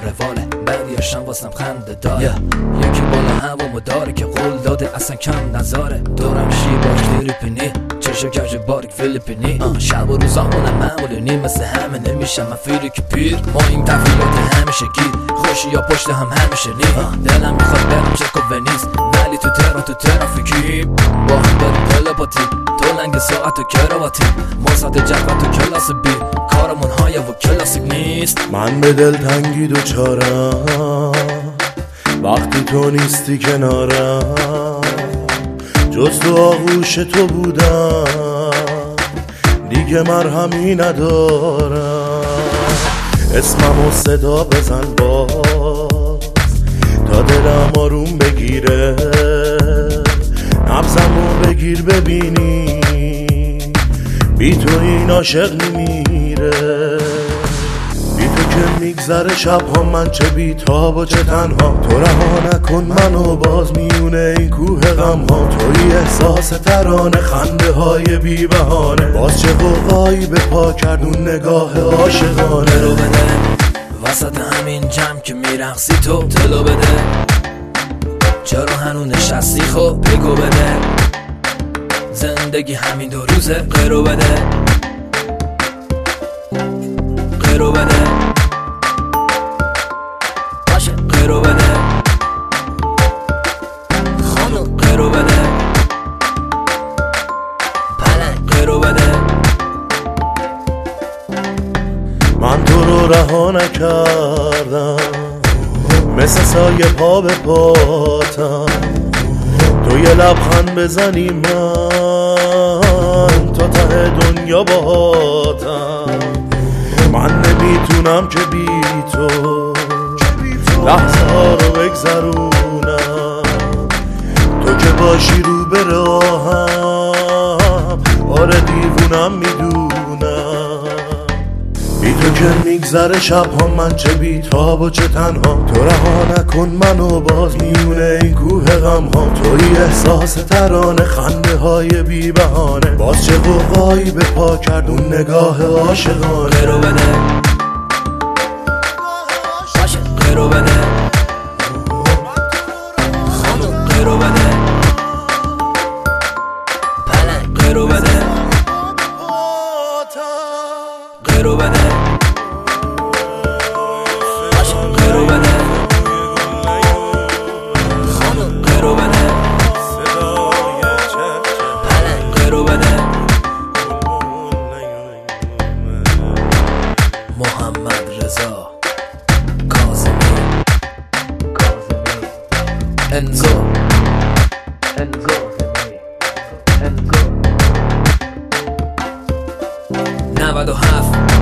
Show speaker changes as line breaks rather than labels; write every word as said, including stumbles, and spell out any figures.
رواله بعدیاشم واسم خنده داره yeah. یکی بالا هوامو داره که قول داده اصلا کم نذاره دورم شیباش تریپینی چشم کج باریک فیلیپینی شب و روزامونم معمولونی مثل همه نمیشم من فیری که پیر ما این تفریلات همیشه گیر خوشی یا پشت هم همیشه نی دلم میخواد برم چک و ونیز ولی تو تهران تو ترافیکی با هم داریم تلپاتی تو لنگ ساعت و کرواتی ما ساعت جدول تو کلاس بی کارمون های و کلاسیک نیست
من به دل تنگی دوچارم وقتی تو نیستی کنارم جز تو آغوش تو بودم دیگه مرهمی ندارم اسممو صدا بزن باز تا دلم آروم بگیره نبضمو بگیر ببینی بی تو این عاشق نمیره بی تو که میگذره شب ها من چه بیتاب و چه تنها تو رها نکن منو باز میونه این کوه غم ها توی احساس ترانه خنده های بی بهانه باز چه قوقایی به پا کردون نگاه عاشقانه
رو بده وسط همین جمع که میرقصی تو تلو بده چرا هنو نشستی خب بگو بده زندگی همین دو روزه قیرو بده قیرو بده باشه قیرو بده خانم قیرو بده پلنگ قیرو بده
من تو رو رها نکردم مثل سایه پا به پاتم تو یه لبخند بزنی من تا ته دنیا باهاتم من نمیتونم که بی تو لحظه ها رو بگذرونم تو که باشی رو به راهم آره دیوونم میدونم بی تو که میگذره شب ها من چه بیتاب و چه تنها تو رها نکن منو باز میونه این کوه غم ها توی احساس ترانه خنده های بی بهانه باز چه قوقایی به پا کردون نگاه عاشقانه
قیرو بده باشه قیرو بده خانم قیرو بده پلنگ قیرو بده قیرو بده باشه قیرو بده خانم قیرو بده پلنگ قیرو بده محمد رضا کاظمی انزو انزو انزو نود و هفت